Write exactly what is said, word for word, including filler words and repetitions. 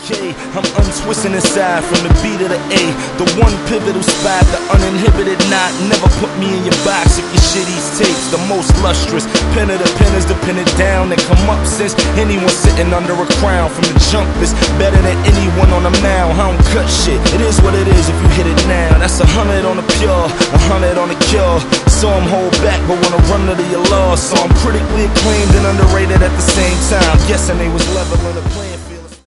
K. I'm untwisting inside from the B to the A. The one pivotal spot, the uninhibited knot. Never put me in your box if your shitty's tapes. The most lustrous pen of the pen is the pin it down and come up since anyone sitting under a crown. From the jump is better than anyone on the mound. I don't cut shit, it is what it is if you hit it now. That's a hundred on the pure, a hundred on the cure. So I'm hold back but wanna run to your law. So I'm critically acclaimed and underrated at the same time. Guessing they was leveling the plane.